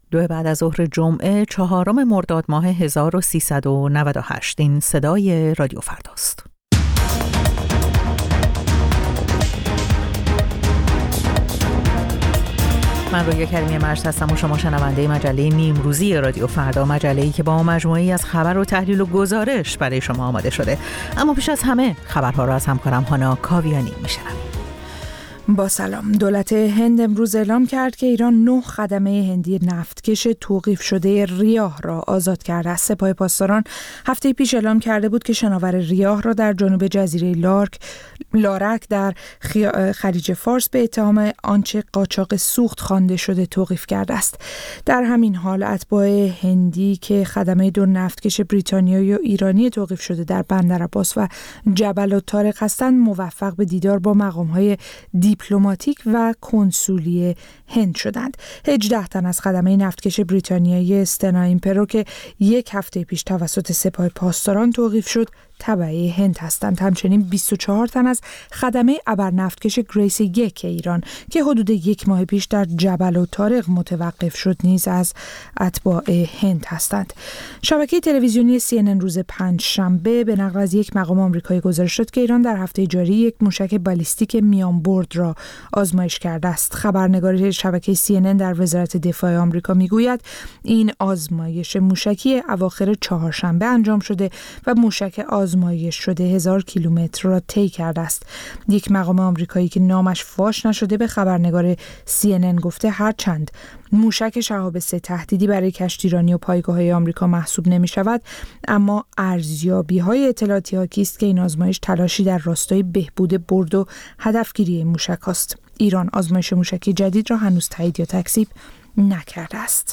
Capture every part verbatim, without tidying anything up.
دو بعد از ظهر جمعه چهارم مرداد ماه هزار و سیصد و نود و هشت. این صدای رادیو فرداست. من رویا کریمی مرز هستم و شما شنونده مجله نیمروزی رادیو فردا، مجله‌ای که با مجموعه‌ای از خبر و تحلیل و گزارش برای شما آماده شده. اما پیش از همه خبرها را از همکارم هانا کاویانی میشنویم. با سلام. دولت هند امروز اعلام کرد که ایران نه خدمه هندی نفتکش توقیف شده ریاه را آزاد کرده است. سپاه پاسداران هفته پیش اعلام کرده بود که شناور ریاه را در جنوب جزیره لارک لارک در خلیج فارس به اتهام آنچه قاچاق سوخت خوانده شده توقیف کرده است. در همین حال اتباع هندی که خدمه دو نفتکش بریتانیایی و ایرانی توقیف شده در بندر عباس و جبل الطارق هستند موفق به دیدار با مقام‌های دیپلماتیک و کنسولی هند شدند. هجده تن از خدمه نفتکش بریتانیایی استنا ایمپرو که یک هفته پیش توسط سپاه پاسداران توقیف شد تبعه هند هستند. همچنین بیست و چهار تن از خدمه ابرنفتکش گریس یک ایران که حدود یک ماه پیش در جبل الطارق متوقف شد نیز از اتباع هند هستند. شبکه تلویزیونی سی ان ان روز پنجشنبه به نقل از یک مقام آمریکایی گزارش داد که ایران در هفته جاری یک موشک بالیستیک میان برد را آزمایش کرده است. خبرنگار شبکه سی ان ان در وزارت دفاع آمریکا میگوید این آزمایش موشکی اواخر چهارشنبه انجام شده و موشک آزمایش شده هزار کیلومتر را طی کرده است. یک مقام آمریکایی که نامش فاش نشده به خبرنگار سی ان ان گفته هرچند موشک شهاب سه تهدیدی برای کشتیرانی و پایگاه‌های آمریکا محسوب نمی‌شود، اما ارزیابی‌های اطلاعاتی حاکی است که این آزمایش تلاشی در راستای بهبود برد و هدفگیری این موشک است. ایران آزمایش موشکی جدید را هنوز تایید یا تکذیب نکرده است.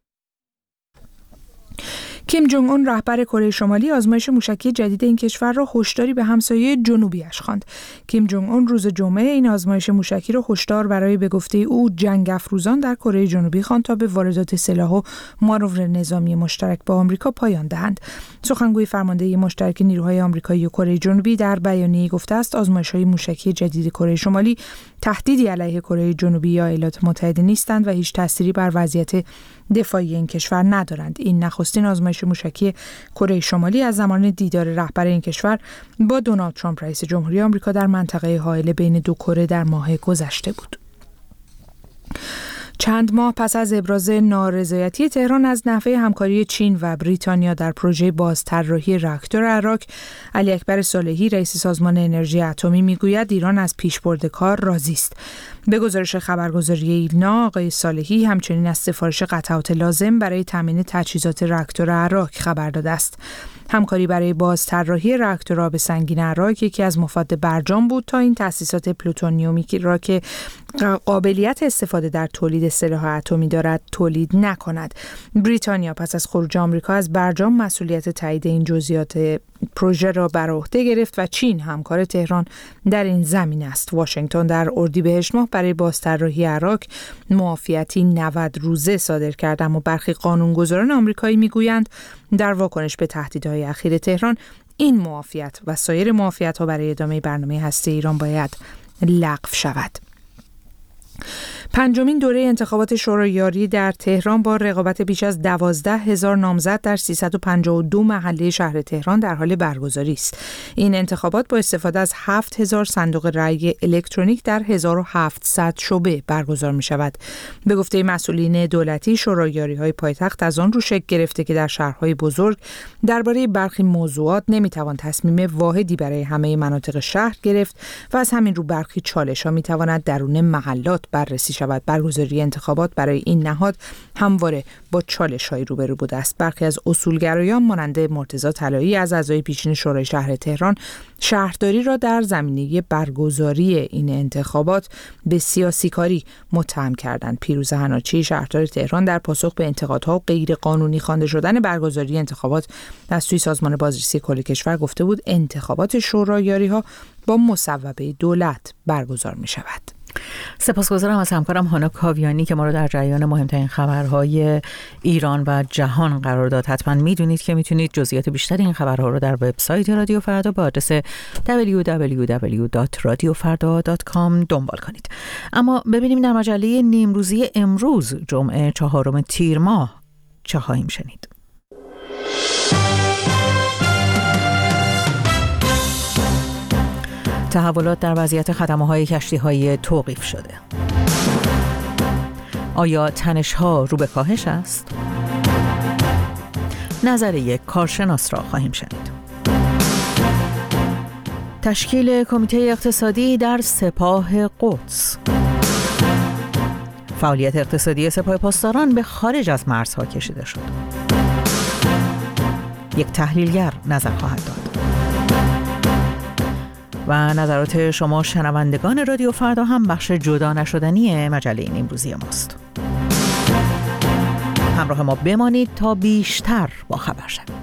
کیم جونگ اون رهبر کره شمالی آزمایش موشکی جدید این کشور را هشداری به همسایه جنوبیش خواند. کیم جونگ اون روز جمعه این آزمایش موشکی را هشدار برای به گفته او جنگ افروزان در کره جنوبی خواند تا به واردات سلاح و مانور نظامی مشترک با آمریکا پایان دهند. سخنگوی فرماندهی مشترک نیروهای آمریکایی و کره جنوبی در بیانیه‌ای گفته است آزمایش‌های موشکی جدید کره شمالی تهدیدی علیه کره جنوبی یا ایالات متحده نیستند و هیچ تأثیری بر وضعیت دفاعی این کشور ندارند. این نخستین آزمایش موشکی کره شمالی از زمان دیدار رهبر این کشور با دونالد ترامپ رئیس جمهوری آمریکا در منطقه حائل بین دو کره در ماه گذشته بود. چند ماه پس از ابراز نارضایتی تهران از نحوه همکاری چین و بریتانیا در پروژه بازطراحی راکتور عراق، علی اکبر صالحی رئیس سازمان انرژی اتمی میگوید ایران از پیشبرد کار راضی است. به گزارش خبرگزاری ایلنا آقای صالحی همچنین از سفارش قطعات لازم برای تامین تجهیزات راکتور عراق خبر داده است. همکاری برای بازطراحی راکتور آب سنگین عراق یکی از مفاد برجام بود تا این تأسیسات پلوتونیومی را که قابلیت استفاده در تولید سلاح اتمی دارد تولید نکند. بریتانیا پس از خروج آمریکا از برجام مسئولیت تایید این جزئیات پروژه را بر عهده گرفت و چین همکار تهران در این زمینه است. واشنگتن در اردیبهشت ماه برای بازطراحی عراق معافیتی نود روزه صادر کرد، اما برخی قانونگذاران آمریکایی میگویند در واکنش به تهدیدهای اخیر تهران این معافیت و سایر معافیت‌ها برای ادامه برنامه هسته ایران باید لغو شود. پنجمین دوره انتخابات شورای یاری در تهران با رقابت بیش از دوازده هزار نامزد در سیصد و پنجاه و دو محله شهر تهران در حال برگزاری است. این انتخابات با استفاده از هفت هزار صندوق رای الکترونیک در هزار و هفتصد شعبه برگزار می شود. به گفته مسئولین دولتی، شورای یاری‌های پایتخت از آن رو شکل گرفته که در شهرهای بزرگ درباره برخی موضوعات نمی توان تصمیم واحدی برای همه مناطق شهر گرفت و از همین رو برخی چالش‌ها می تواند درون محلات بررسی شود. برگزاری انتخابات برای این نهاد همواره با چالش‌هایی روبرو بوده است. برخی از اصولگرایان مانند مرتضی طلایی از اعضای پیشین شورای شهر تهران شهرداری را در زمینه برگزاری این انتخابات به سیاسی کاری متهم کردند. پیروز حناچی شهردار تهران در پاسخ به انتقادها و غیر قانونی خوانده شدن برگزاری انتخابات از سوی سازمان بازرسی کل کشور گفته بود انتخابات شورای یاری‌ها با مصوبه دولت برگزار می شود. سپاسگزارم از همکارم هانا کاویانی که ما رو در جریان مهمترین خبرهای ایران و جهان قرار داد. حتما میدونید که میتونید جزئیات بیشتر این خبرها رو در وبسایت رادیو فردا با آدرس دبلیو دبلیو دبلیو دات رادیو فردا دات کام دنبال کنید. اما ببینیم در مجله نیمروزی امروز جمعه چهارم تیر ماه چه خواهیم شنید. تحولات در وضعیت خدمه‌های کشتی‌های توقیف شده. آیا تنش‌ها رو به کاهش است؟ نظر یک کارشناس را خواهیم شنید. تشکیل کمیته اقتصادی در سپاه قدس. فعالیت اقتصادی سپاه پاسداران به خارج از مرزها کشیده شد. یک تحلیلگر نظر خواهد داد. و نظرات شما شنوندگان رادیو فردا هم بخش جدا نشدنی مجله نیمروزی ماست. همراه ما بمانید تا بیشتر با خبر شوید.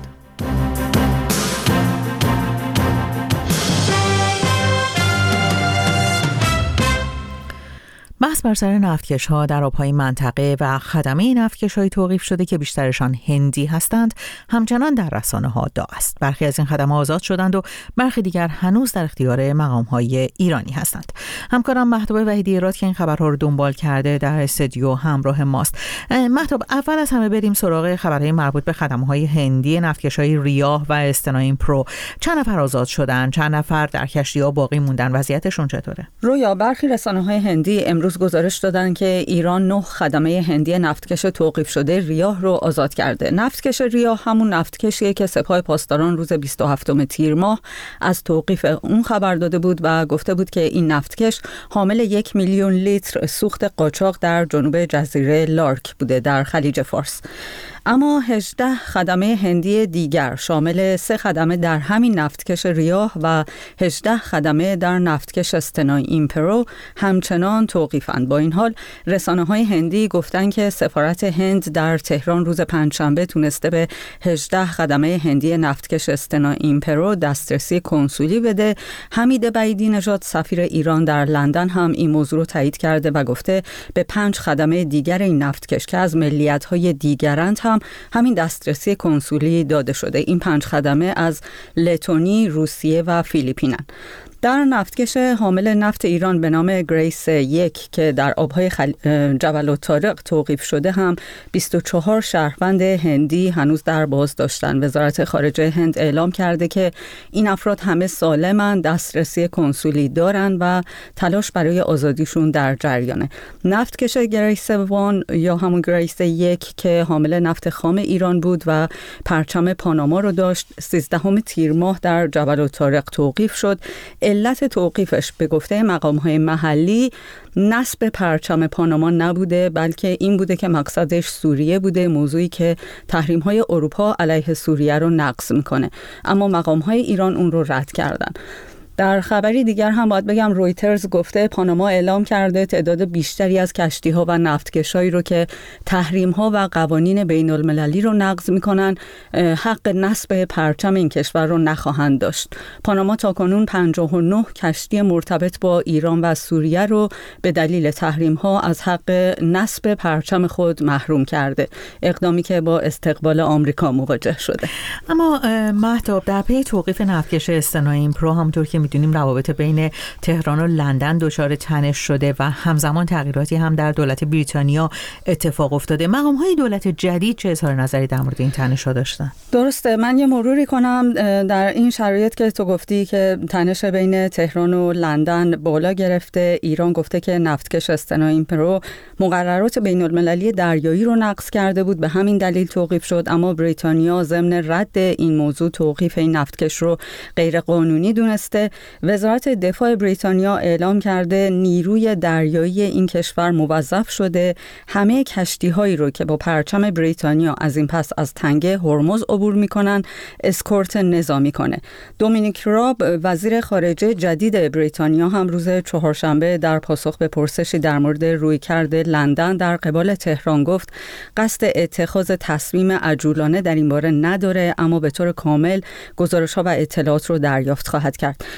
بحث بر سر نفتکش‌ها در آب‌های منطقه و خدمه نفتکش‌های توقیف شده که بیشترشان هندی هستند همچنان در رسانه‌ها داغ است. برخی از این خدمه آزاد شدند و برخی دیگر هنوز در اختیار مقام‌های ایرانی هستند. همکارم مهتاب وحیدی راد که این خبرها رو دنبال کرده در استودیو همراه ماست. مهتاب، اول از همه بریم سراغ خبرهای مربوط به خدمه‌های هندی نفتکش‌های ریاه و استناین پرو. چند نفر آزاد شدن؟ چند نفر در کشتی‌ها باقی موندن؟ وضعیتشون چطوره؟ رویا، برخی رسانه‌های هندی امروز گزارش دادن که ایران نه خدمه هندی نفتکش توقیف شده ریاه رو آزاد کرده. نفتکش ریاه همون نفتکشیه که سپاه پاسداران روز بیست و هفتم تیر ماه از توقیف اون خبر داده بود و گفته بود که این نفتکش حامل یک میلیون لیتر سوخت قاچاق در جنوب جزیره لارک بوده در خلیج فارس. اما هجده خدمه هندی دیگر شامل سه خدمه در همین نفتکش ریاه و هجده خدمه در نفتکش استناین پرو همچنان توقیفند. با این حال رسانه‌های هندی گفتن که سفارت هند در تهران روز پنجشنبه تونسته به هجده خدمه هندی نفتکش استناین پرو دسترسی کنسولی بده. حمید بعیدی نژاد سفیر ایران در لندن هم این موضوع رو تایید کرده و گفته به پنج خدمه دیگر این نفتکش که از ملیت‌های دیگرند هم همین دسترسی کنسولی داده شده. این پنج خدمه از لتونی، روسیه و فیلیپینن. در نفتکش حامل نفت ایران به نام گریس یک که در آبهای خل... جبل الطارق توقیف شده هم بیست و چهار شهروند هندی هنوز در بازداشتن. وزارت خارجه هند اعلام کرده که این افراد همه سالمند، دسترسی کنسولی دارن و تلاش برای آزادیشون در جریانه. نفتکش گریس وان یا همون گریس یک که حامل نفت خام ایران بود و پرچم پاناما رو داشت سیزدهم تیر ماه در جبل الطارق توقیف شد. علت توقیفش به گفته مقام‌های محلی نصب پرچم پاناما نبوده، بلکه این بوده که مقصدش سوریه بوده، موضوعی که تحریم‌های اروپا علیه سوریه رو نقض میکنه. اما مقام‌های ایران اون رو رد کردن. در خبری دیگر هم باید بگم رویترز گفته پاناما اعلام کرده تعداد بیشتری از کشتی‌ها و نفتکشایی رو که تحریم‌ها و قوانین بین‌المللی رو نقض می‌کنن حق نصب پرچم این کشور رو نخواهند داشت. پاناما تاکنون پنجاه و نه کشتی مرتبط با ایران و سوریه رو به دلیل تحریم‌ها از حق نصب پرچم خود محروم کرده، اقدامی که با استقبال آمریکا مواجه شده. اما مهتاب، در پی توقیف نفتکش استناین پرو همونطور که میدونیم روابط بین تهران و لندن دچار تنش شده و همزمان تغییراتی هم در دولت بریتانیا اتفاق افتاده. مقام‌های دولت جدید چه اظهار نظری در مورد این تنش‌ها داشتن؟ درسته، من یه مروری کنم در این شرایط که تو گفتی که تنش بین تهران و لندن بالا گرفته. ایران گفته که نفتکش استناین پرو مقررات بین‌المللی دریایی رو نقض کرده بود، به همین دلیل توقیف شد. اما بریتانیا ضمن رد این موضوع توقیف این نفتکش رو غیر قانونی دونسته. وزارت دفاع بریتانیا اعلام کرده نیروی دریایی این کشور موظف شده همه کشتی‌هایی رو که با پرچم بریتانیا از این پس از تنگه هرمز عبور می‌کنن اسکورت نظامی کنه. دومینیک راب وزیر خارجه جدید بریتانیا هم روز چهارشنبه در پاسخ به پرسشی در مورد رویکرد لندن در قبال تهران گفت قصد اتخاذ تصمیم عجولانه در این باره نداره، اما به طور کامل گزارش‌ها و اطلاعات رو دریافت خواهد کرد.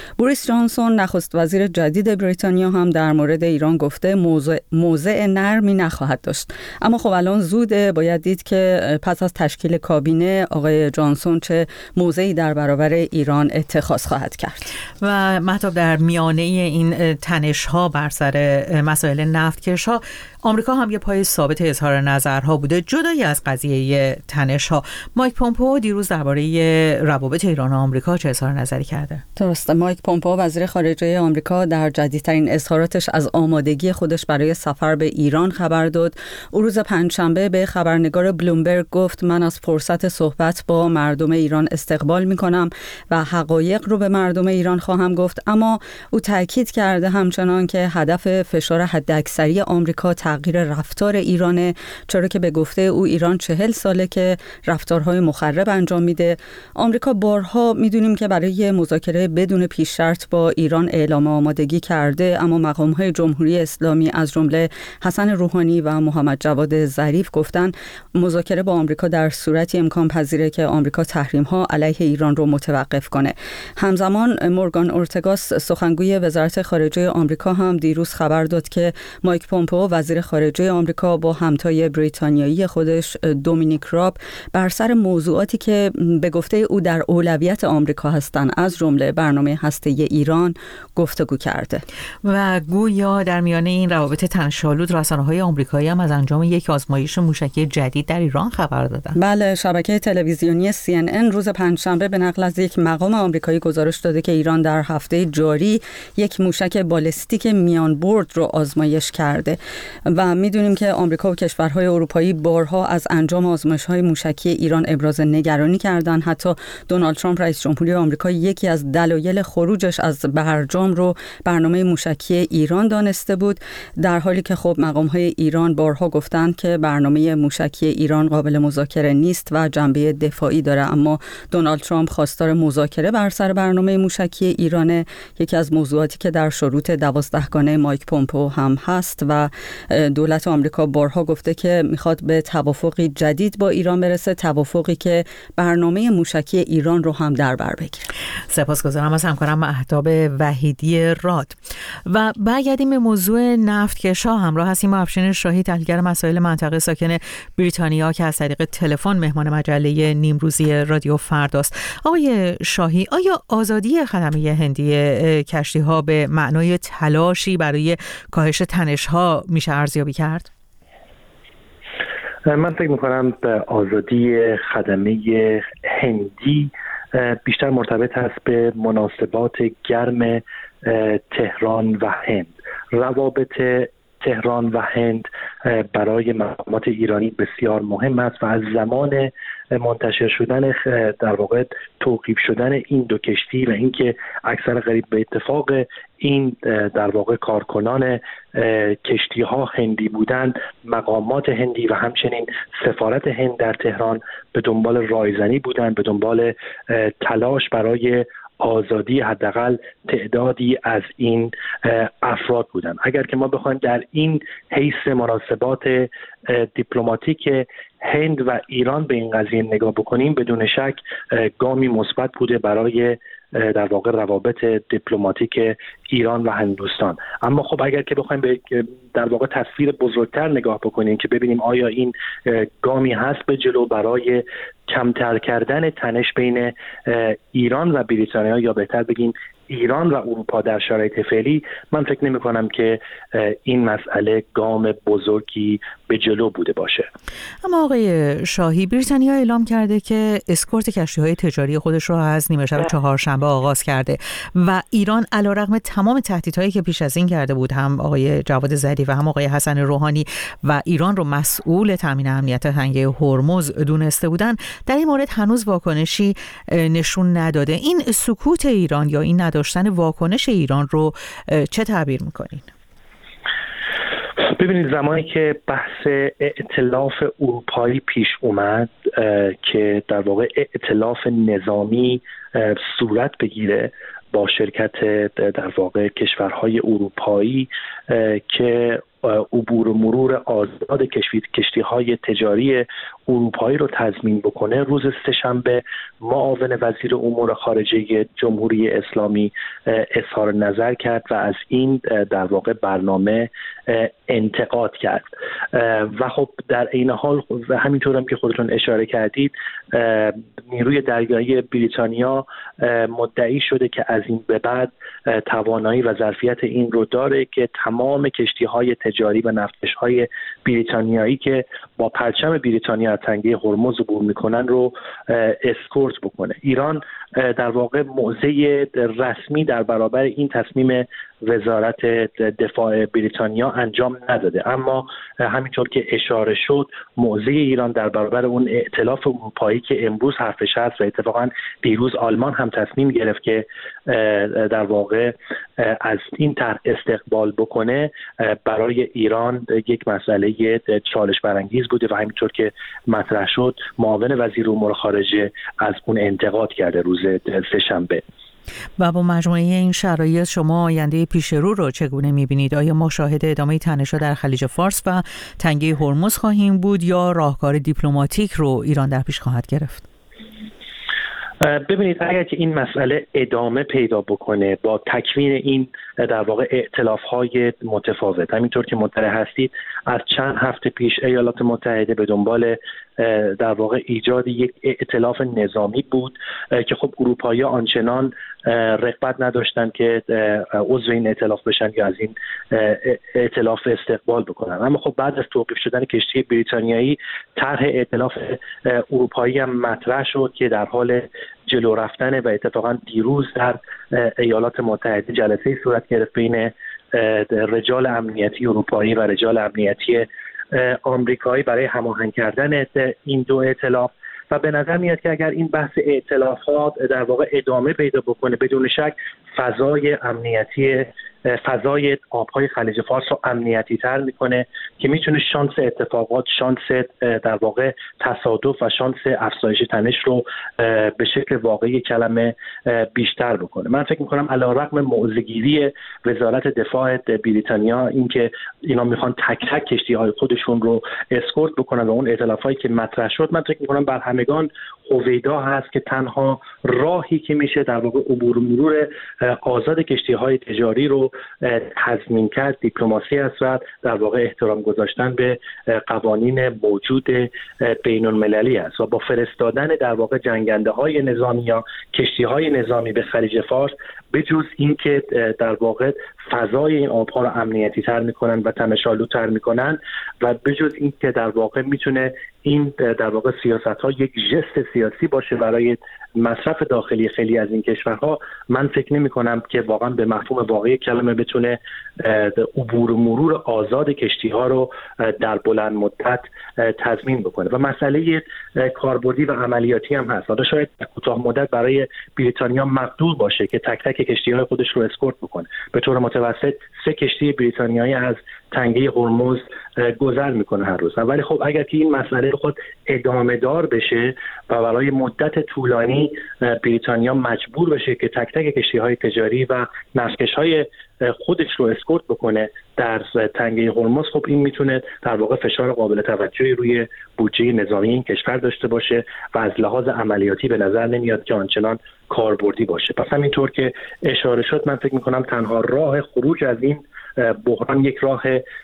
بوریس جانسون نخست وزیر جدید بریتانیا هم در مورد ایران گفته موضع, موضع نرمی نخواهد داشت. اما خب الان زوده، باید دید که پس از تشکیل کابینه آقای جانسون چه موضعی در برابر ایران اتخاذ خواهد کرد. و مطلب در میانه این تنش‌ها بر سر مسائل نفتکش‌ها، آمریکا هم یه پای ثابت اظهار نظرها بوده جدای از قضیه تنش‌ها. مایک پومپئو دیروز درباره روابط ایران و آمریکا چه اظهار نظری کرده؟ درسته. مایک پومپئو وزیر خارجه آمریکا در جدیدترین اظهاراتش از آمادگی خودش برای سفر به ایران خبر داد. او روز پنجشنبه به خبرنگار بلومبرگ گفت من از فرصت صحبت با مردم ایران استقبال می‌کنم و حقایق رو به مردم ایران خواهم گفت. اما او تاکید کرده همچنان که هدف فشار حداکثری آمریکا تغییر رفتار ایرانه، چرا که به گفته او ایران چهل ساله که رفتارهای مخرب انجام میده. آمریکا بارها میدونیم که برای مذاکره بدون پیش شرط با ایران اعلام آمادگی کرده، اما مقام‌های جمهوری اسلامی از جمله حسن روحانی و محمد جواد ظریف گفتن مذاکره با آمریکا در صورتی امکان پذیره که آمریکا تحریم‌ها علیه ایران رو متوقف کنه. همزمان مورگان اورتگاس سخنگوی وزارت خارجه آمریکا هم دیروز خبر داد که مایک پومپئو وزیر خارجه آمریکا با همتای بریتانیایی خودش دومینیک راب بر سر موضوعاتی که به گفته او در اولویت آمریکا هستند از جمله برنامه هسته‌ای ایران گفتگو کرده. و گویا در میانه این روابط تنش‌آلود رسانه‌های آمریکایی هم از انجام یک آزمایش موشکی جدید در ایران خبر دادن. بله، شبکه تلویزیونی سی ان ان روز پنجشنبه به نقل از یک مقام آمریکایی گزارش داده که ایران در هفته جاری یک موشک بالستیک میان برد رو آزمایش کرده و میدونیم که آمریکا و کشورهای اروپایی بارها از انجام آزمایش‌های موشکی ایران ابراز نگرانی کردند. حتی دونالد ترامپ رئیس جمهوری آمریکا یکی از دلایل خروجش از برجام رو برنامه موشکی ایران دانسته بود، در حالی که خب مقام‌های ایران بارها گفتند که برنامه موشکی ایران قابل مذاکره نیست و جنبه دفاعی داره. اما دونالد ترامپ خواستار مذاکره بر سر برنامه موشکی ایران، یکی از موضوعاتی که در شروط دوازدهگانه مایک پومپئو هم هست و دولت آمریکا بارها گفته که میخواد به توافقی جدید با ایران برسه، توافقی که برنامه موشکی ایران رو هم در بر بگیره. سپاسگزارم از همکارم مهتاب وحیدی راد. و برگردیم به موضوع نفتکش‌ها، همراه هستیم با افشین شاهی، تحلیلگر مسائل منطقه ساکن بریتانیا که از طریق تلفن مهمان مجله نیمروزی رادیو فرداست. آقای شاهی، آیا آزادی خدمه هندی کشتی‌ها به معنای تلاشی برای کاهش تنش‌ها میشه ارزیابی کرد؟ من فکر میکنم به آزادی خدمه هندی بیشتر مرتبط هست به مناسبات گرم تهران و هند. روابط تهران و هند برای مقامات ایرانی بسیار مهم است و از زمان منتشر شدن در واقع توقیف شدن این دو کشتی و اینکه اکثر قریب به اتفاق این در واقع کارکنان کشتی ها هندی بودند، مقامات هندی و همچنین سفارت هند در تهران به دنبال رایزنی بودند، به دنبال تلاش برای آزادی حداقل تعدادی از این افراد بودند. اگر که ما بخوایم در این حیث مناسبات دیپلماتیک هند و ایران به این قضیه نگاه بکنیم، بدون شک گامی مثبت بوده برای در واقع روابط دیپلماتیک ایران و هندوستان. اما خب اگر که بخوایم به در واقع تصویر بزرگتر نگاه بکنیم که ببینیم آیا این گامی هست به جلو برای کمتر کردن تنش بین ایران و بریتانیا، یا بهتر بگیم ایران و اروپا در شرایط فعلی، من فکر نمی کنم که این مسئله گام بزرگی به جلو بوده باشه. اما آقای شاهی، بریتانیا اعلام کرده که اسکورت کشتی‌های تجاری خودش رو از نیمه شب چهارشنبه آغاز کرده و ایران علیرغم تمام تهدیدهایی که پیش از این کرده بود، هم آقای جواد ظریف و هم آقای حسن روحانی و ایران رو مسئول تامین امنیت تنگه هرمز دونسته بودن، در این مورد هنوز واکنشی نشون نداده. این سکوت ایران یا این نداشتن واکنش ایران رو چه تعبیر می‌کنین؟ ببینید، زمانی که بحث ائتلاف اروپایی پیش اومد که در واقع ائتلاف نظامی صورت بگیره با شرکت در واقع کشورهای اروپایی که عبور و مرور آزاد کشتی‌های تجاری اروپایی رو تضمین بکنه، روز سه‌شنبه معاون وزیر امور خارجه جمهوری اسلامی اظهار نظر کرد و از این در واقع برنامه انتقاد کرد. و خب در این حال و همینطور هم که خودتون اشاره کردید، نیروی دریایی بریتانیا مدعی شده که از این به بعد توانایی و ظرفیت این رو داره که تمام کشتی‌های تجاری و نفتکش‌های بریتانیایی که با پرچم بریتانیا از تنگه هرمز عبور میکنن رو اسکورت بکنه. ایران در واقع موضع رسمی در برابر این تصمیم وزارت دفاع بریتانیا انجام نداده، اما همینطور که اشاره شد موضع ایران در برابر اون ائتلاف اروپایی که امروز حرفش هست و اتفاقا دیروز آلمان هم تصمیم گرفت که در واقع از این طرح استقبال بکنه، برای ایران یک مسئله چالش برانگیز بوده و همینطور که مطرح شد معاون وزیر امور خارجه از اون انتقاد کرده روز سه‌شنبه. و با مجموعه این شرایط شما آینده پیش رو رو چگونه می‌بینید؟ آیا ما شاهد ادامه تنش‌ها در خلیج فارس و تنگه هرمز خواهیم بود یا راهکار دیپلماتیک رو ایران در پیش خواهد گرفت؟ ببینید، اگر که این مسئله ادامه پیدا بکنه با تکوین این در واقع ائتلاف‌های متفاوت، همینطور که مطلع هستید از چند هفته پیش ایالات متحده به دنبال در واقع ایجاد یک ائتلاف نظامی بود که خب اروپایی‌ها آنچنان رغبت نداشتن که عضو این ائتلاف بشن یا از این ائتلاف استقبال بکنن. اما خب بعد از توقیف شدن کشتی بریتانیایی طرح ائتلاف اروپایی هم مطرح شد که در حال جلو رفتن و اتفاقا دیروز در ایالات متحده جلسه صورت گرفت بین رجال امنیتی اروپایی و رجال امنیتی آمریکایی برای هماهنگ کردن این دو ائتلاف و به نظر میاد که اگر این بحث ائتلافات در واقع ادامه پیدا بکنه، بدون شک فضای امنیتی فضای آبهای خلیج فارس رو امنیتی تر میکنه که میتونه شانس اتفاقات، شانس در واقع تصادف و شانس افزایش تنش رو به شکل واقعی کلمه بیشتر بکنه. من فکر میکنم علیرغم موضع‌گیری وزارت دفاع بریتانیا اینکه اینا میخوان تک تک کشتی‌های خودشون رو اسکورت بکنن و اون ائتلافایی که مطرح شد، من فکر میکنم بر همگان هویدا هست که تنها راهی که میشه در واقع عبور و مرور آزاد کشتی‌های تجاری رو تضمین کرد دیپلماسی است و در واقع احترام گذاشتن به قوانین موجود بین المللی است و با فرستادن در واقع جنگنده‌های نظامی یا کشتی‌های نظامی به خلیج فارس، به جز اینکه در واقع فضای این آبها رو امنیتی تر میکنن و تنش‌آلودتر میکنن و به جز اینکه در واقع میتونه این در واقع سیاست‌ها یک ژست سیاسی باشه برای مصرف داخلی خیلی از این کشورها، من فکر نمی‌کنم که واقعا به مفهوم واقعی کلمه بتونه عبور و مرور آزاد کشتی‌ها رو در بلند مدت تضمین بکنه و مسئله کاربردی و عملیاتی هم هست. حالا شاید کوتاه مدت برای بریتانیا مقدور باشه که تک تک کشتی‌های خودش رو اسکورت بکنه. به طور متوسط سه کشتی بریتانیایی از تنگه هرمز گذر میکنه هر روز. ولی خب اگر که این مسئله خود ادامه دار بشه و برای مدت طولانی بریتانیا مجبور بشه که تک تک کشتی‌های تجاری و نفتکش‌های خودش رو اسکورت بکنه در تنگه هرمز، خب این میتونه در واقع فشار قابل توجهی روی بودجه نظامی این کشور داشته باشه و از لحاظ عملیاتی به نظر نمیاد که آنچنان کاربردی باشه. پس همینطور که اشاره شد، من فکر میکنم تنها راه خروج از این بحران یک راه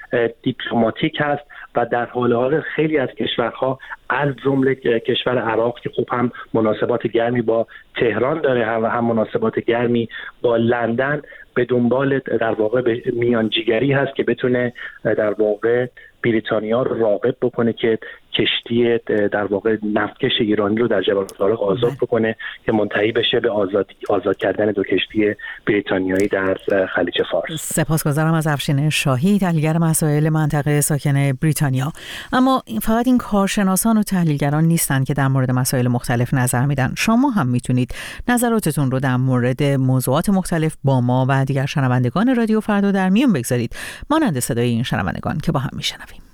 دیپلماتیک هست و در حال حاضر خیلی از کشورها از جمله کشور عراق که خوب هم مناسبات گرمی با تهران داره و هم مناسبات گرمی با لندن، به دنبال در واقع میانجیگری هست که بتونه در واقع بریتانیا رو راغب بکنه که کشتی در واقع نفتکش ایرانی رو در جبل طارق آزاد بکنه که منتهی بشه به آزاد آزاد کردن دو کشتی بریتانیایی در خلیج فارس. سپاسگزارم از افشین شاهی، تحلیلگر مسائل منطقه ساکن بریتانیا. اما فقط این کارشناسان و تحلیلگران نیستند که در مورد مسائل مختلف نظر میدن. شما هم میتونید نظراتتون رو در مورد موضوعات مختلف با ما و دیگر شنوندگان رادیو فردا در میون بگذارید، مانند صدای این شنوندگان که با هم میشنویم.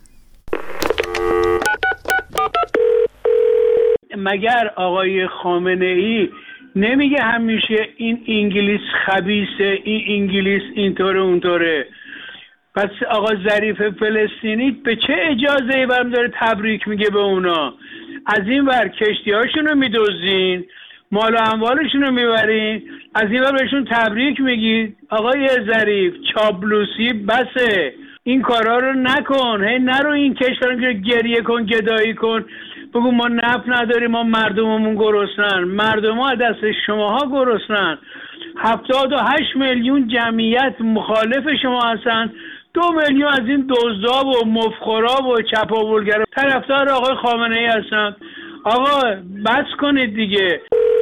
مگر آقای خامنه ای نمیگه همیشه این انگلیس خبیثه، این انگلیس اینطوره اونطوره؟ پس آقا ظریف فلسطینی به چه اجازه ای برام داره تبریک میگه به اونا؟ از این ور کشتی هاشون رو میدوزین، مال و اموالشون رو میبرین، از این ور بهشون تبریک میگید. آقای ظریف چابلوسی بسه، این کارا رو نکن. هی نرو این کشور رو گریه کن، گدایی کن، بگو ما نفت نداریم، ما مردممون گرسنن. مردم ها دست شماها گرسنن. هفتاد و هشت میلیون جمعیت مخالف شما هستن، دو میلیون از این دزدا و مفخورا و چپاولگرا طرفدار آقای خامنه ای هستن. آقا بس کنید دیگه.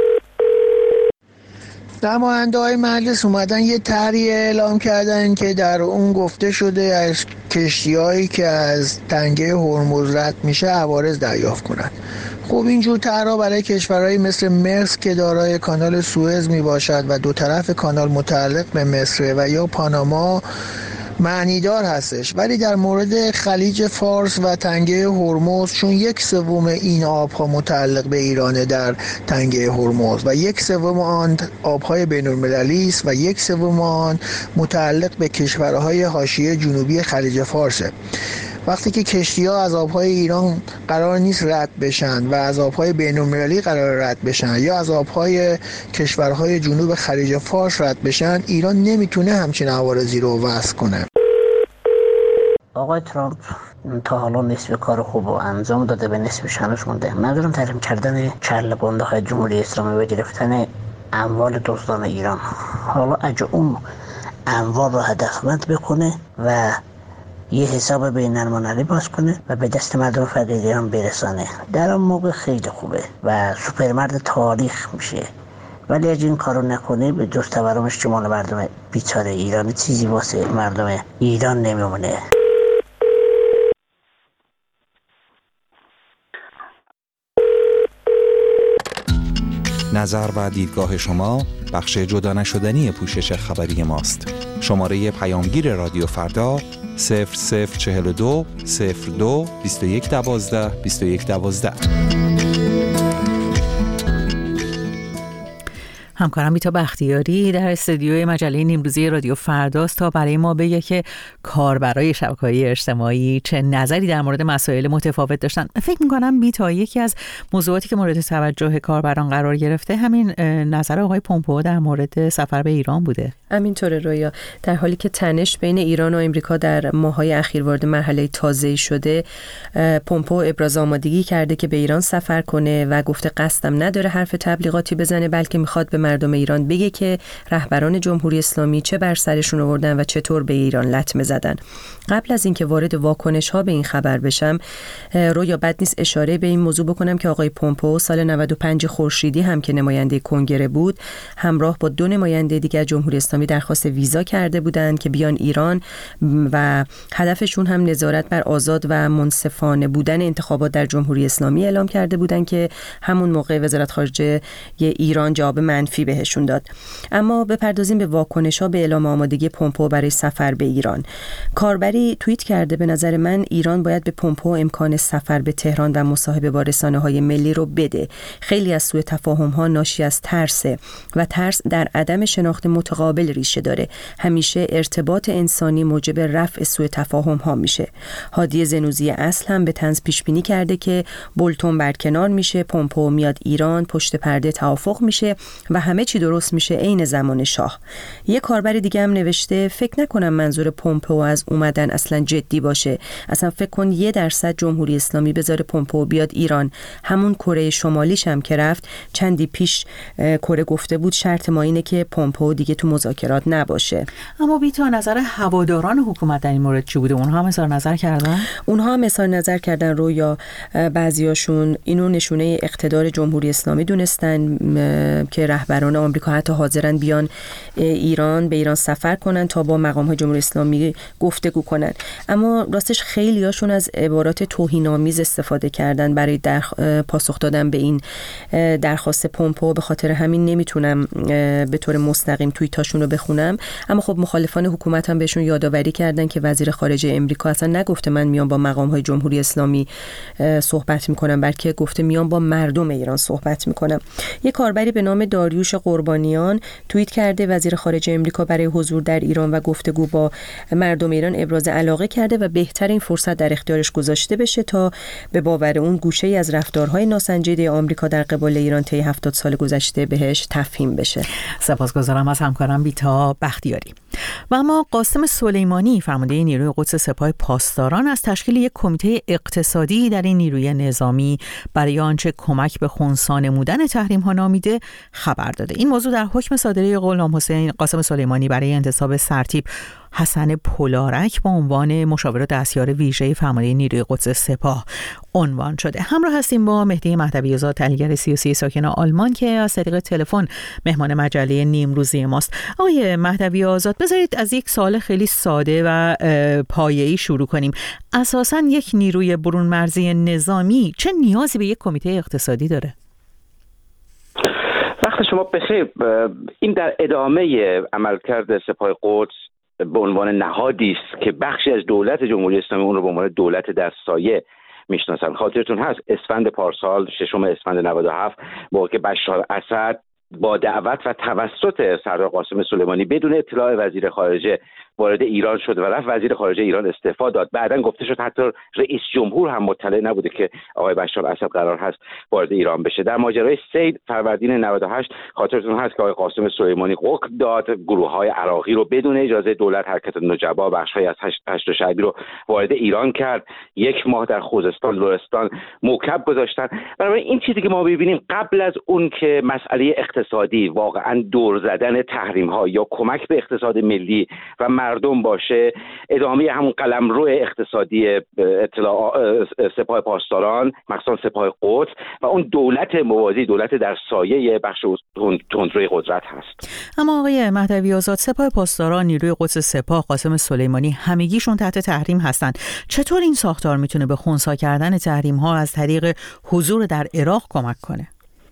نماینده های مجلس اومدن یه طرحی اعلام کردن که در اون گفته شده از کشتی هایی که از تنگه هرمز رد میشه عوارض دریافت کنن. خب اینجور طرحها برای کشورهایی مثل مصر که دارای کانال سوئز میباشد و دو طرف کانال متعلق به مصر و یا پاناما معنیدار هستش، ولی در مورد خلیج فارس و تنگه هرمز چون یک سوم این آبها متعلق به ایرانه در تنگه هرمز و یک سوم آن آبهای بین‌المللی است و یک سوم آن متعلق به کشورهای حاشیه جنوبی خلیج فارسه. وقتی که کشتی‌ها از آبهای ایران قرار نیست رد بشن و از آبهای بین‌المللی قرار رد بشن یا از آبهای کشورهای جنوب خلیج فارس رد بشن، ایران نمیتونه همچین عوارضی رو وضع کنه. آقای ترامپ تا حالا نصف کار خوب و انجام داده، به نصفش هنوز مونده. منظورم تحریم کردن چرله‌بانده های جمهوری اسلامی و گرفتن اموال دزدان ایران. حالا اگه اون اموال رو هدفمند بکنه و یه حساب بین المللی باز کنه و به دست مردم فقیر ایران برسانه، در اون موقع خیلی خوبه و سوپرمرد تاریخ میشه. ولی اگه این کارو نکنه به جز تورمش که مال مردم بیچاره ایران چیزی واسه مردم ایران نمیمونه. نظر و دیدگاه شما بخش جدا نشدنی پوشش خبری ماست. شماره پیامگیر رادیو فردا صفر صفر چهل و دو صفر دو بیست و یک دوازده بیست و یک دوازده. همکارم بیتا بختیاری در استودیوی مجله نیمروزی رادیو فرداست تا برای ما بگه که کاربرای شبکه‌های اجتماعی چه نظری در مورد مسائل متفاوت داشتن. فکر می‌کنم بیتا یکی از موضوعاتی که مورد توجه کاربران قرار گرفته همین نظر آقای پومپئو در مورد سفر به ایران بوده. همینطوره رویا. در حالی که تنش بین ایران و امریکا در ماه‌های اخیر وارد مرحله تازه‌ای شده، پومپئو ابراز آمادگی کرده که به ایران سفر کنه و گفته قصدم نداره حرف تبلیغاتی بزنه، بلکه می‌خواد به مردم ایران بگه که رهبران جمهوری اسلامی چه بر سرشون آوردن و چطور به ایران لطمه زدن. قبل از اینکه وارد واکنش‌ها به این خبر بشم، رویا بد نیست اشاره به این موضوع بکنم که آقای پومپئو سال نود و پنج خورشیدی هم که نماینده کنگره بود، همراه با دو نماینده دیگر جمهوری اسلامی درخواست ویزا کرده بودند که بیان ایران و هدفشون هم نظارت بر آزاد و منصفانه بودن انتخابات در جمهوری اسلامی اعلام کرده بودند که همون موقع وزارت خارجه ایران جواب منفی بهشون داد. اما بپردازیم به واکنش‌ها به اعلام آمادگی پومپئو برای سفر به ایران. کاربری توییت کرده به نظر من ایران باید به پومپئو امکان سفر به تهران و مصاحبه با رسانه‌های ملی رو بده. خیلی از سوء تفاهم‌ها ناشی از ترسه و ترس در عدم شناخت متقابل ریشه داره. همیشه ارتباط انسانی موجب رفع سوء تفاهم‌ها میشه. هادی زنوزی اصل هم به طنز پیش بینی کرده که بولتون برکنار میشه، پومپئو میاد ایران، پشت پرده توافق میشه و همه چی درست میشه عین زمان شاه. یه کاربر دیگه هم نوشته فکر نکنم منظور پومپئو از اومدن اصلا جدی باشه. اصلا فکر کن یه درصد جمهوری اسلامی بذاره پومپئو بیاد ایران. همون کره شمالیش هم که رفت چندی پیش کره گفته بود شرط ما اینه که پومپئو دیگه تو مذاکرات نباشه. اما بیتا نظر هواداران حکومت در این مورد چی بوده؟ اونها هم اظهار نظر کردن؟ اونها هم اظهار نظر کردن رو یا بعضیاشون اینو نشونه اقتدار جمهوری اسلامی دونستن که رهبران آمریکا حتی حاضرن بیان ایران به ایران سفر کنن تا با مقام‌های جمهوری اسلامی گفتگو کنن. اما راستش خیلیاشون از عبارات توهین‌آمیز استفاده کردن برای در پاسخ دادن به این درخواست پومپئو. به خاطر همین نمیتونم به طور مستقیم توییتاشون رو بخونم، اما خب مخالفان حکومت هم بهشون یادآوری کردن که وزیر خارجه امریکا اصلا نگفته من میام با مقام‌های جمهوری اسلامی صحبت میکنم، بلکه گفته میام با مردم ایران صحبت میکنم. یک کاربری به نام داریوش خروش قربانیان توییت کرده وزیر خارجه امریکا برای حضور در ایران و گفتگو با مردم ایران ابراز علاقه کرده و بهتر این فرصت در اختیارش گذاشته بشه تا به باور اون گوشه‌ای از رفتارهای ناسنجیده آمریکا در قبال ایران طی هفتاد سال گذشته بهش تفهیم بشه. سپاسگزارم از همکارم بیتا بختیاری. و اما قاسم سلیمانی فرمانده نیروی قدس سپاه پاسداران از تشکیل یک کمیته اقتصادی در این نیروی نظامی برای آنچه کمک به خنثی نمودن تحریم ها نامیده خبر داده. این موضوع در حکم صادره غلام حسین قاسم سلیمانی برای انتصاب سرتیپ حسن پولارک با عنوان مشاور دستیار ویژه فرمانده نیروی قدس سپاه عنوان شده. همراه هستیم با مهدی مهدوی زاد، تحلیلگر سیاسی ساکن آلمان که از طریق تلفن مهمان مجله نیمروزی ماست. آقای مهدوی زاد، بذارید از یک سوال خیلی ساده و پایه‌ای شروع کنیم. اساساً یک نیروی برون مرزی نظامی چه نیازی به یک کمیته اقتصادی داره؟ وقت شما بخیر. این در ادامه عملکرد سپاه قدس به عنوان نهادی است که بخشی از دولت جمهوری اسلامی اون رو به عنوان دولت در سایه میشناسن. خاطرتون هست اسفند پارسال، ششم اسفند نود و هفت، موقع که بشار اسد با دعوت و توسط سردار قاسم سلیمانی بدون اطلاع وزیر خارجه وارد ایران شد و رفت وزیر خارجه ایران استعفا داد. بعداً گفته شد حتی رئیس جمهور هم مطلع نبوده که آقای بشار اسد قرار هست وارد ایران بشه. در ماجرای سید فروردین نود و هشت خاطرتون هست که آقای قاسم سلیمانی حکم داد گروه‌های عراقی رو بدون اجازه دولت حرکت نجبا بخش‌های از هشت شعبی رو وارد ایران کرد. یک ماه در خوزستان لرستان موکب گذاشتن. برای این چیزی که ما ببینیم قبل از اون که مسئله اقتصادی واقعاً دور زدن تحریم‌ها یا کمک به اقتصاد ملی و مردم باشه، ادامه همون قلمرو اقتصادی اطلاع سپاه پاسداران مخصوصا سپاه قدس و اون دولت موازی، دولت در سایه بخش تندروی قدرت هست. اما آقای مهدوی آزاد، سپاه پاسداران، نیروی قدس سپاه، قاسم سلیمانی همگیشون تحت تحریم هستند. چطور این ساختار میتونه به خنثی کردن تحریم ها از طریق حضور در عراق کمک کنه؟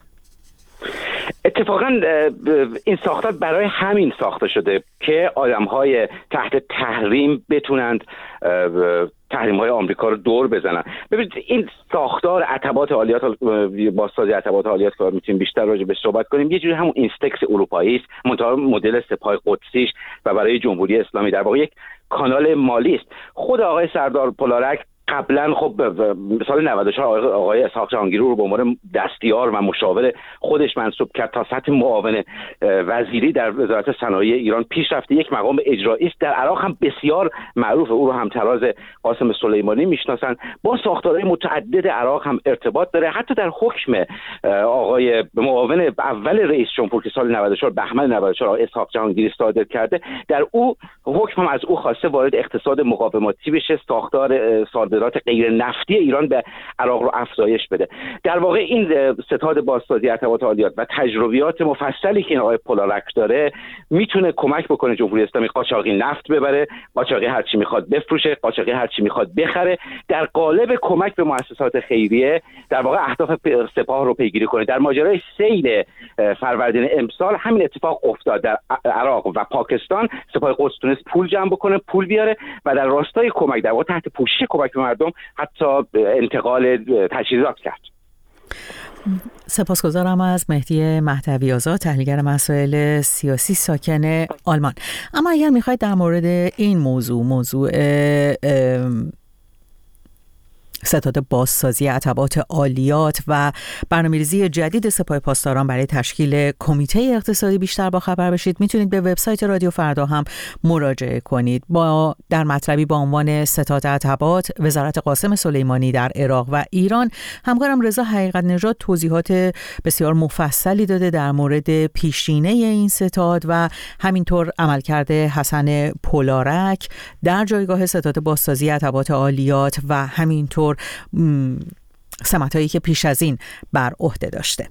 اتفاقا این ساختار برای همین ساخته شده که آدم‌های تحت تحریم بتونند تحریم‌های آمریکا رو دور بزنن. ببینید این ساختار عتبات عالیات، بازسازی عتبات عالیات که میتونیم بیشتر راجع بهش صحبت کنیم، یه جوری همون اینستکس اروپایی است، منتها مدل سپاه قدسیش و برای جمهوری اسلامی در واقع یک کانال مالی است. خود آقای سردار پولارک قبلا خب سال نود و چهار آقای اسحاق جهانگیری رو به عنوان دستیار و مشاور خودش منصوب کرد تا سطح معاون وزیری در وزارت صنایع ایران پیش رفته. یک مقام اجرایی است. در عراق هم بسیار معروف، او رو همتراز قاسم سلیمانی میشناسن. با ساختارهای متعدد عراق هم ارتباط داره. حتی در حکم آقای معاون اول رئیس جمهور که سال نود و چهار بهمن نود و چهار آقای اسحاق جهانگیری صادر کرده، در او حکم هم از او خواسته وارد اقتصاد مقاومتی بشه، ساختار صادرات غیر نفتی ایران به عراق رو افزایش بده. در واقع این ستاد بازسازی عتبات عالیات و تجربیات مفصلی که این آقای پولارک داره میتونه کمک بکنه جمهوری اسلامی قاچاقی نفت ببره، قاچاقی هر چی میخواد بفروشه، قاچاقی هر چی میخواد بخره، در قالب کمک به مؤسسات خیریه در واقع اهداف سپاه رو پیگیری کنه. در ماجرای سیل فروردین امسال همین اتفاق افتاد. در عراق و پاکستان سپاه قدس تونست پول جمع بکنه، پول بیاره و در راستای کمک در واقع تحت پوشش کمک به مردم حتی انتقال تجهیزات کرد. سپاسگزارم از مهدی مهدوی آزاد، تحلیلگر مسائل سیاسی ساکن آلمان. اما اگر میخواید در مورد این موضوع موضوع ستاد بازسازی عتبات عالیات و برنامه‌ریزی جدید سپاه پاسداران برای تشکیل کمیته اقتصادی بیشتر با خبر بشید، میتونید به وبسایت رادیو فردا هم مراجعه کنید. با در مطلبی با عنوان ستاد عتبات وزارت قاسم سلیمانی در عراق و ایران، همکارم رضا حقیقت نژاد توضیحات بسیار مفصلی داده در مورد پیشینه این ستاد و همینطور عملکرد حسن پولارک در جایگاه ستاد بازسازی عتبات عالیات و همینطور سمتایی که پیش از این بر عهده داشته.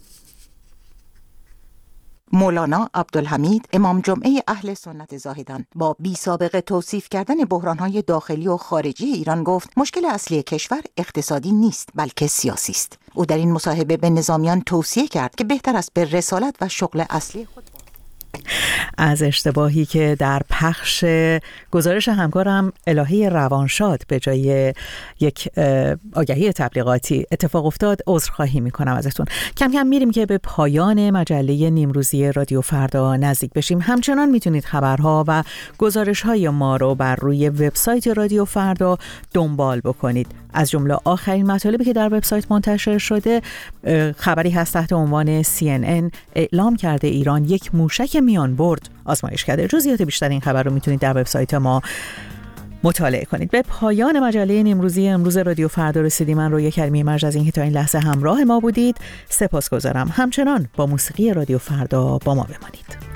مولانا عبدالحمید امام جمعه اهل سنت زاهدان با بی سابقه توصیف کردن بحران‌های داخلی و خارجی ایران گفت مشکل اصلی کشور اقتصادی نیست بلکه سیاسی است. او در این مصاحبه به نظامیان توصیه کرد که بهتر است به رسالت و شغل اصلی خود از اشتباهی که در پخش گزارش همکارم الهه روانشاد به جای یک آگهی تبلیغاتی اتفاق افتاد عذرخواهی میکنم ازتون. کم کم میریم که به پایان مجله نیمروزی رادیو فردا نزدیک بشیم. همچنان میتونید خبرها و گزارش‌های ما رو بر روی وبسایت رادیو فردا دنبال بکنید. از جمله آخرین مطالبی که در وبسایت منتشر شده، خبری هست تحت عنوان سی ان ان اعلام کرده ایران یک موشک میان برد آزمایش کرده. جزئیات بیشتر این خبر رو میتونید در وبسایت ما مطالعه کنید. به پایان مجله نیمروزی امروز رادیو فردا رسیدیم. من رویا کریمی مرج از اینکه تا این لحظه همراه ما بودید سپاسگزارم. همچنان با موسیقی رادیو فردا با ما بمانید.